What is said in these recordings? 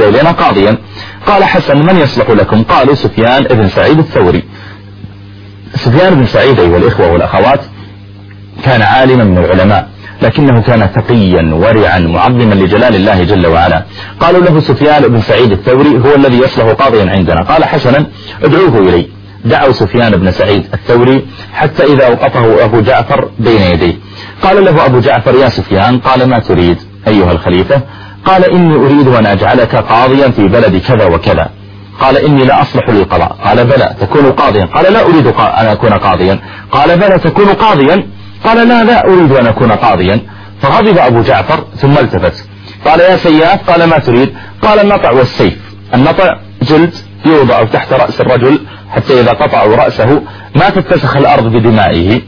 إلينا قاضيا. قال حسن: من يصلح لكم؟ قالوا: سفيان بن سعيد الثوري. سفيان بن سعيد أيها الإخوة والأخوات كان عالما من العلماء، لكنه كان تقيا ورعا معظما لجلال الله جل وعلا. قالوا له: سفيان بن سعيد الثوري هو الذي يصلح قاضيا عندنا. قال حسنا: ادعوه إلي. دعوا سفيان بن سعيد الثوري حتى إذا وقفه أبو جعفر بين يديه قال له أبو جعفر: يا سفيان. قال: ما تريد أيها الخليفة؟ قال: إني أريد أن أجعلك قاضيا في بلد كذا وكذا. قال: إني لا أصلح للقضاء. قال: بلى تكون قاضيا. قال: لا أريد أن أكون قاضيا. قال: بلى تكون قاضيا. قال: لا أريد أن أكون قاضيا. فغضب أبو جعفر ثم التفت قال: يا سياف. قال: ما تريد؟ قال: النطع والسيف. النطع جلد يوضع تحت رأس الرجل حتى إذا قطعوا رأسه ما تتسخ الأرض بدمائه،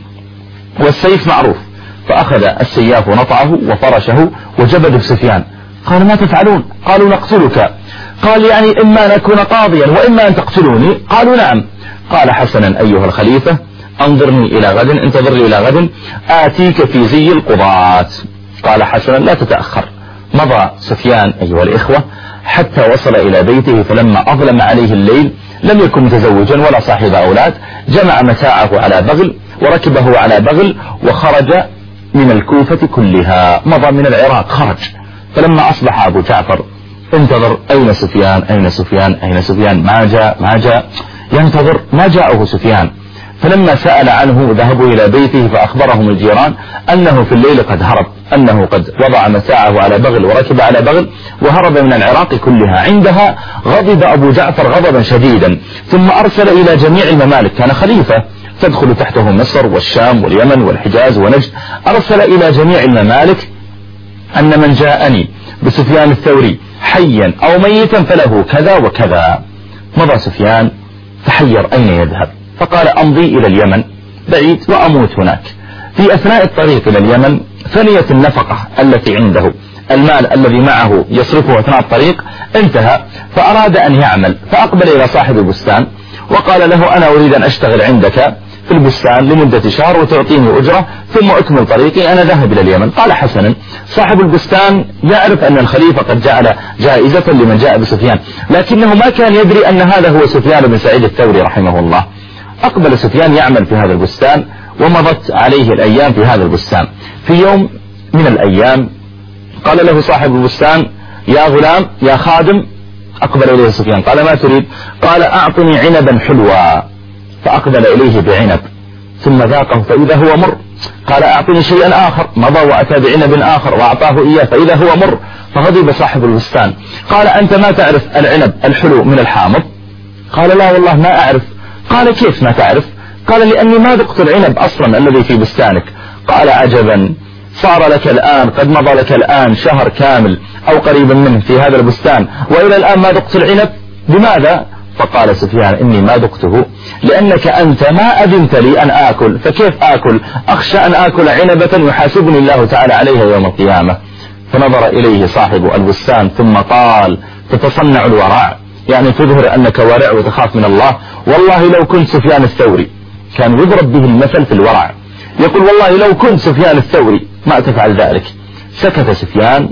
والسيف معروف. فأخذ السياف نطعه وفرشه وجبد سفيان. قال: ما تفعلون؟ قالوا: نقتلك. قال: يعني إما أن أكون قاضيا وإما أن تقتلوني. قالوا: نعم. قال: حسنا أيها الخليفة، انظرني إلى غد، انتظرني إلى غد آتيك في زي القضاة. قال حسنا: لا تتأخر. مضى سفيان أيها الإخوة حتى وصل إلى بيته، فلما أظلم عليه الليل لم يكن متزوجا ولا صاحب أولاد، جمع متاعه على بغل وركبه على بغل وخرج من الكوفة كلها. مضى من العراق خرج. فلما أصبح أبو جعفر انتظر: أين سفيان؟ أين سفيان؟ أين سفيان؟ ما جاء ينتظر ما جاءه سفيان. فلما سأل عنه ذهبوا إلى بيته فأخبرهم الجيران أنه في الليل قد هرب، أنه قد وضع متاعه على بغل وركب على بغل وهرب من العراق كلها. عندها غضب أبو جعفر غضبا شديدا، ثم أرسل إلى جميع الممالك، كان خليفة تدخل تحته مصر والشام واليمن والحجاز ونجد. أرسل إلى جميع الممالك أن من جاءني بسفيان الثوري حيا أو ميتا فله كذا وكذا. مضى سفيان تحير أين يذهب، فقال: أمضي إلى اليمن بعيد وأموت هناك. في أثناء الطريق إلى اليمن فنيت النفقة التي عنده، المال الذي معه يصرفه أثناء الطريق انتهى، فأراد أن يعمل، فأقبل إلى صاحب البستان وقال له: أنا أريد أن أشتغل عندك في البستان لمدة شهر وتعطيني أجرة ثم أكمل طريقي، أنا ذاهب إلى اليمن. قال حسنا. صاحب البستان يعرف أن الخليفة قد جعل جائزة لمن جاء بسفيان، لكنه ما كان يدري أن هذا هو سفيان بن سعيد الثوري رحمه الله. أقبل سفيان يعمل في هذا البستان ومضت عليه الأيام في هذا البستان. في يوم من الأيام قال له صاحب البستان: يا غلام يا خادم. أقبل إليه سفيان قال: ما تريد؟ قال: أعطني عنبا حلوا. فأقبل إليه بعنب ثم ذاقه فإذا هو مر. قال: أعطني شيئا آخر. مضى وأتى بعنب آخر وأعطاه إياه فإذا هو مر. فغضب صاحب البستان قال: أنت ما تعرف العنب الحلو من الحامض؟ قال: لا والله ما أعرف. قال: كيف ما تعرف؟ قال: لأني ما ذقت العنب أصلا الذي في بستانك. قال: عجبا، صار لك الآن قد مضى لك الآن شهر كامل أو قريبا منه في هذا البستان وإلى الآن ما ذقت العنب، لماذا؟ فقال سفيان: إني ما ذقته لأنك أنت ما أذنت لي أن آكل، فكيف آكل؟ أخشى أن آكل عنبة يحاسبني الله تعالى عليها يوم القيامة. فنظر إليه صاحب البستان ثم قال: تتصنع الورع، يعني تظهر أنك ورع وتخاف من الله. والله لو كنت سفيان الثوري، كان يضرب به المثل في الورع، يقول: والله لو كنت سفيان الثوري ما تفعل ذلك. سكت سفيان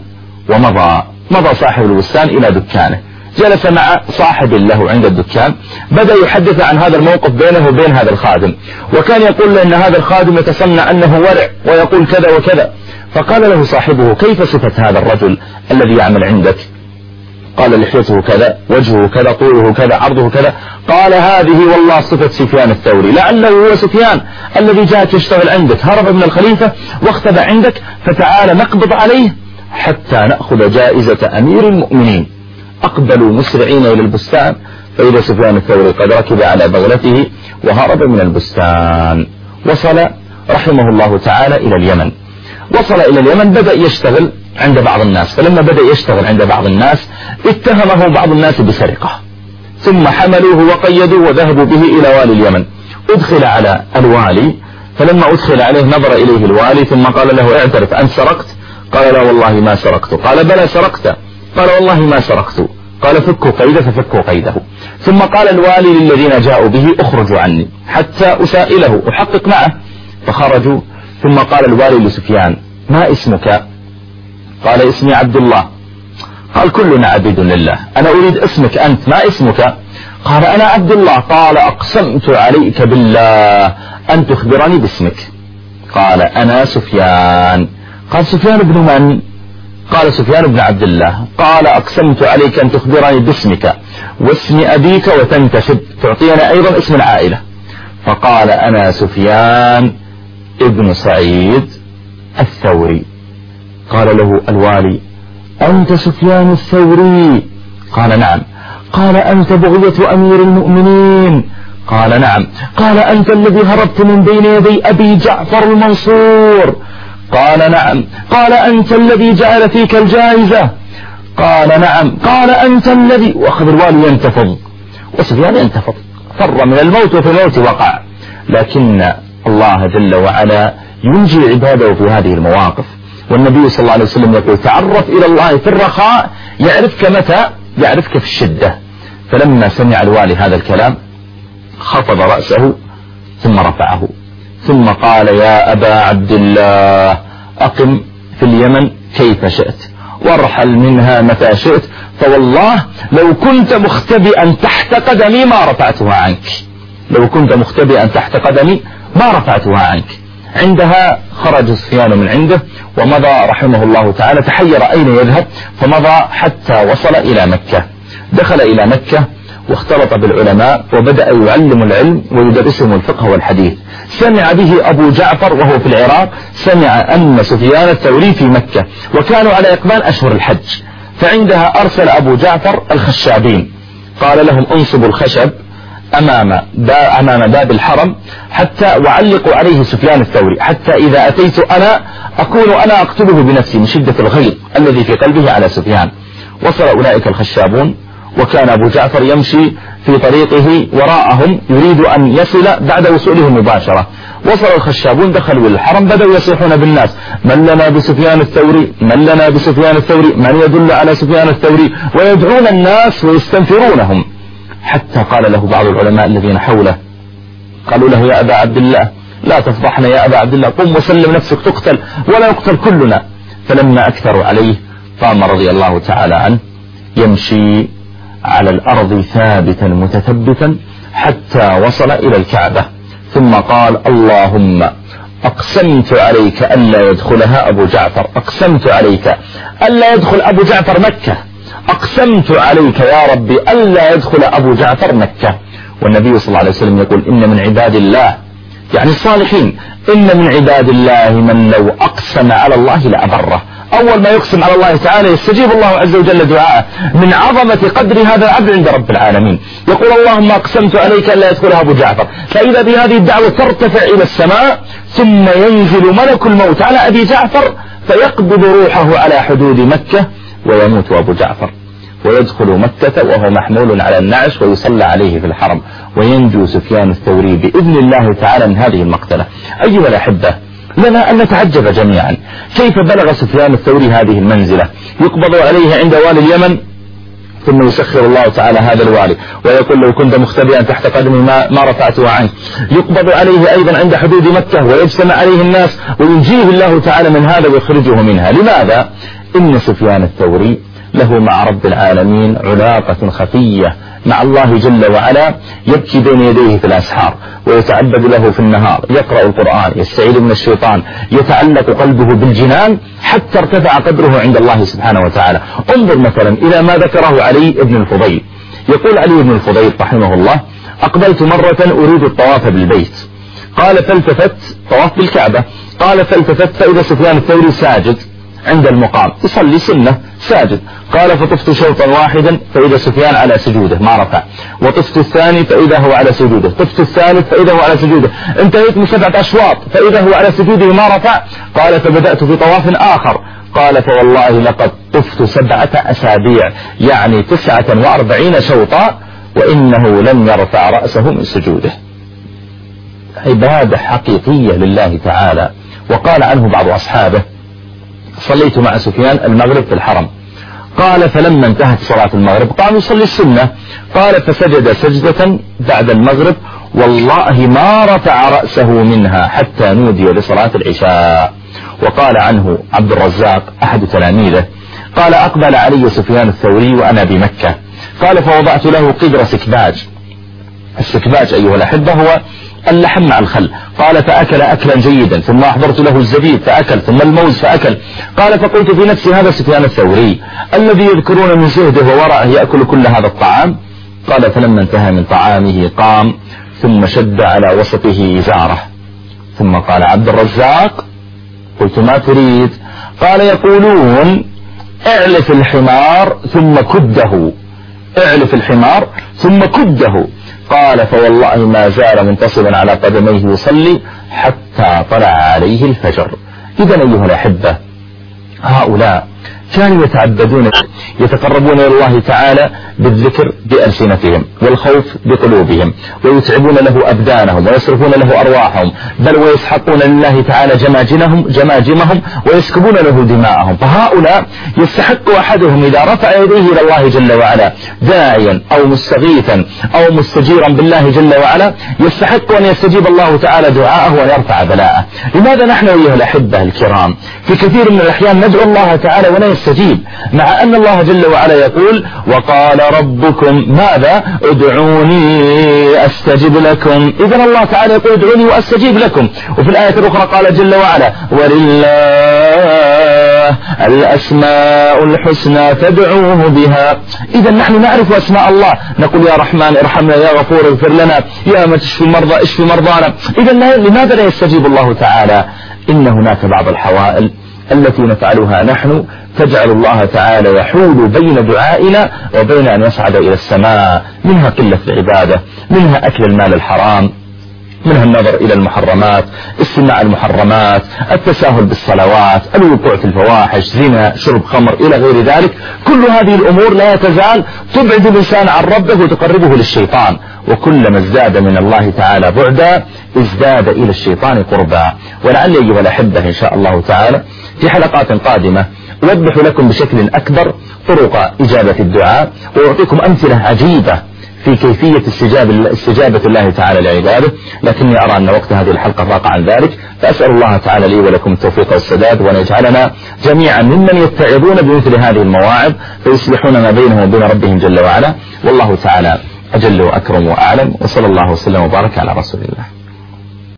ومضى صاحب البستان إلى دكانه، جلس مع صاحب له عند الدكان، بدأ يحدث عن هذا الموقف بينه وبين هذا الخادم، وكان يقول له أن هذا الخادم يتصنع أنه ورع ويقول كذا وكذا. فقال له صاحبه: كيف صفة هذا الرجل الذي يعمل عندك؟ قال: لحيته كذا، وجهه كذا، طوله كذا، عرضه كذا. قال: هذه والله صفة سفيان الثوري، لعله هو سفيان الذي جاءك يشتغل عندك، هرب من الخليفة واختبأ عندك، فتعال نقبض عليه حتى نأخذ جائزة أمير المؤمنين. أقبلوا مسرعين إلى البستان فإذا سفيان الثوري قد ركب على بغلته وهرب من البستان. وصل رحمه الله تعالى إلى اليمن. وصل إلى اليمن، بدأ يشتغل عند بعض الناس، فلما بدأ يشتغل عند بعض الناس اتهمه بعض الناس بسرقة، ثم حملوه وقيدوه وذهبوا به إلى والي اليمن. أدخل على الوالي، فلما أدخل عليه نظر إليه الوالي ثم قال له: اعترف أنت سرقت؟ قال: لا والله ما سرقت. قال: بلى سرقت. قال: والله ما سرقت. قال: فكوا قيده، ففكوا قيده. ثم قال الوالي للذين جاءوا به: اخرجوا عني حتى أسائله أحقق معه. فخرجوا. ثم قال الوالي لسفيان: ما اسمك؟ قال: اسمي عبد الله. قال كلنا عبيد لله، أنا أريد اسمك أنت، ما اسمك؟ قال أنا عبد الله. قال أقسمت عليك بالله أن تخبرني باسمك. قال أنا سفيان. قال سفيان بن من؟ قال سفيان بن عبد الله. قال أقسمت عليك أن تخبرني باسمك واسم أبيك وتنتسب، تعطينا أيضا اسم العائلة. فقال أنا سفيان ابن سعيد الثوري. قال له الوالي أنت سفيان الثوري؟ قال نعم. قال أنت بغية أمير المؤمنين؟ قال نعم. قال أنت الذي هربت من بين يدي أبي جعفر المنصور؟ قال نعم. قال أنت الذي جعل فيك الجائزة؟ قال نعم. قال أنت الذي، وأخذ الوالي ينتفض وسفيان ينتفض، فر من الموت وفي الموت وقع. لكن الله جل وعلا ينجي عباده في هذه المواقف، والنبي صلى الله عليه وسلم يقول تعرف إلى الله في الرخاء يعرفك متى؟ يعرفك في الشدة. فلما سمع الوالي هذا الكلام خفض رأسه ثم رفعه، ثم قال يا أبا عبد الله أقم في اليمن كيف شئت وارحل منها متى شئت، فوالله لو كنت مختبئا تحت قدمي ما رفعتها عنك، لو كنت مختبئا تحت قدمي ما رفعتها عنك. عندها خرج سفيان من عنده ومضى رحمه الله تعالى، تحير أين يذهب، فمضى حتى وصل إلى مكة. دخل إلى مكة واختلط بالعلماء وبدأ يعلم العلم ويدرسهم الفقه والحديث. سمع به أبو جعفر وهو في العراق، سمع أن سفيان الثوري في مكة، وكانوا على إقبال أشهر الحج، فعندها أرسل أبو جعفر الخشابين، قال لهم انصبوا الخشب أمام باب الحرم حتى وعلقوا عليه سفيان الثوري، حتى إذا أتيت أنا أكون أنا أقتله بنفسي من شدة الغيظ الذي في قلبه على سفيان. وصل أولئك الخشابون، وكان أبو جعفر يمشي في طريقه وراءهم يريد أن يصل بعد وصوله مباشرة. وصل الخشابون، دخلوا الحرم، بدأوا يصيحون بالناس من لنا بسفيان الثوري، من لنا بسفيان الثوري، من يدل على سفيان الثوري، ويدعون الناس ويستنفرونهم، حتى قال له بعض العلماء الذين حوله قالوا له يا أبا عبد الله لا تفضحنا يا أبا عبد الله، قم وسلم نفسك تقتل ولا يقتل كلنا. فلما أكثروا عليه قام رضي الله تعالى عنه يمشي على الأرض ثابتا متثبتا حتى وصل إلى الكعبة، ثم قال اللهم أقسمت عليك ألا يدخلها أبو جعفر، أقسمت عليك ألا يدخل أبو جعفر مكة، أقسمت عليك يا ربي ألا يدخل أبو جعفر مكة. والنبي صلى الله عليه وسلم يقول إن من عباد الله يعني الصالحين، إن من عباد الله من لو أقسم على الله لأبره. أول ما يقسم على الله تعالى يستجيب الله عز وجل دعاءه، من عظمة قدر هذا العبد عند رب العالمين. يقول اللهم أقسمت عليك ألا يدخلها أبو جعفر، فإذا بهذه الدعوة ترتفع إلى السماء، ثم ينزل ملك الموت على أبي جعفر فيقبض روحه على حدود مكة، ويموت أبو جعفر ويدخل مكة وهو محمول على النعش ويصلى عليه في الحرم، وينجو سفيان الثوري بإذن الله تعالى من هذه المقتلة. أيها الأحبة، لنا أن نتعجب جميعا كيف بلغ سفيان الثوري هذه المنزلة، يقبض عليه عند والي اليمن ثم يسخر الله تعالى هذا الوالي ويقول لو كنت مختبئا تحت قدمي ما رفعته عنك، يقبض عليه أيضا عند حدود مكة ويجتمع عليه الناس وينجيه الله تعالى من هذا ويخرجه منها. لماذا؟ إن سفيان الثوري له مع رب العالمين علاقة خفية مع الله جل وعلا، يبكي بين يديه في الأسحار ويتعبد له في النهار، يقرأ القرآن، يستعيذ من الشيطان، يتعلق قلبه بالجنان حتى ارتفع قدره عند الله سبحانه وتعالى. انظر مثلا إلى ما ذكره علي بن الفضيل. يقول علي بن الفضيل رحمه الله أقبلت مرة أريد الطواف بالبيت، قال فالتفت، طواف بالكعبة، قال فالتفت فإذا سفيان الثوري ساجد عند المقام يصلي سنة ساجد، قال فطفت شوطا واحدا فإذا سفيان على سجوده ما رفع، وطفت الثاني فإذا هو على سجوده، طفت الثالث فإذا هو على سجوده، انتهيت من 7 أشواط فإذا هو على سجوده ما رفع، قال فبدأت في طواف آخر، قال فوالله لقد طفت 7 أسابيع يعني 49 شوطا وإنه لم يرفع رأسه من سجوده. عبادة حقيقية لله تعالى. وقال عنه بعض أصحابه صليت مع سفيان المغرب في الحرم، قال فلما انتهت صلاة المغرب قام يصلي السنة، قال فسجد سجدة بعد المغرب والله ما رفع رأسه منها حتى نودي لصلاة العشاء. وقال عنه عبد الرزاق أحد تلاميذه قال أقبل علي سفيان الثوري وأنا بمكة، قال فوضعت له قدر سكباج. السكباج أيها الأحبة هو اللحم مع الخل. قال فأكل أكلا جيدا، ثم أحضرت له الزبيب فأكل، ثم الموز فأكل. قال فقلت في نفسي هذا سفيان الثوري الذي يذكرون من زهده وورعه يأكل كل هذا الطعام. قال فلما انتهى من طعامه قام ثم شد على وسطه إزاره، ثم قال عبد الرزاق. قلت ما تريد؟ قال يقولون اعلف الحمار ثم كده، اعلف الحمار ثم كده. قال فوالله ما زال منتصبا على قدميه يصلي حتى طلع عليه الفجر. إذا أيها الأحبة هؤلاء كانوا يتعبدون يتقربون إلى الله تعالى بالذكر بألسنتهم والخوف بقلوبهم، ويتعبون له أبدانهم ويصرفون له أرواحهم، بل ويسحقون لله تعالى جماجمهم ويسكبون له دماءهم. فهؤلاء يستحق أحدهم إذا رفع يديه إلى الله جل وعلا داعيا أو مستغيثا أو مستجيرا بالله جل وعلا، يستحق أن يستجيب الله تعالى دعاءه وأن يرفع بلاءه. لماذا نحن أيها الأحبة الكرام في كثير من الأحيان ندعو الله تعالى ولا يستجيب، مع أن الله جل وعلا يقول وقال ربكم ماذا؟ ادعوني أستجب لكم. إذن الله تعالى يقول ادعوني وأستجيب لكم. وفي الآية الأخرى قال جل وعلا ولله الأسماء الحسنى فادعوه بها. إذا نحن نعرف أسماء الله، نقول يا رحمن ارحمنا، يا غفور اغفر لنا، يا من تشفي المرضى اشفي مرضانا. إذا لماذا لا يستجيب الله تعالى؟ إن هناك بعض الحوائل التي نفعلها نحن تجعل الله تعالى يحول بين دعائنا وبين أن يصعد إلى السماء، منها قلة العبادة، منها أكل المال الحرام، منها النظر إلى المحرمات، استماع المحرمات، التساهل بالصلوات، الوقوع في الفواحش، زنا، شرب خمر إلى غير ذلك. كل هذه الأمور لا تزال تبعد الإنسان عن ربه وتقربه للشيطان، وكلما ازداد من الله تعالى بعدا ازداد إلى الشيطان قربا. ولعل أيها الأحبة إن شاء الله تعالى في حلقات قادمة أوضح لكم بشكل أكبر طرق إجابة الدعاء، وأعطيكم أمثلة عجيبة في كيفية استجابة الله تعالى لعباده، لكني أرى أن وقت هذه الحلقة ضاق عن ذلك، فأسأل الله تعالى لي ولكم التوفيق والسداد، وأن يجعلنا جميعا ممن يتعظون بمثل هذه المواعظ فيصلحون ما بينهم وبين ربهم جل وعلا. والله تعالى أجل وأكرم وأعلم، وصلى الله وسلم وبارك على رسول الله.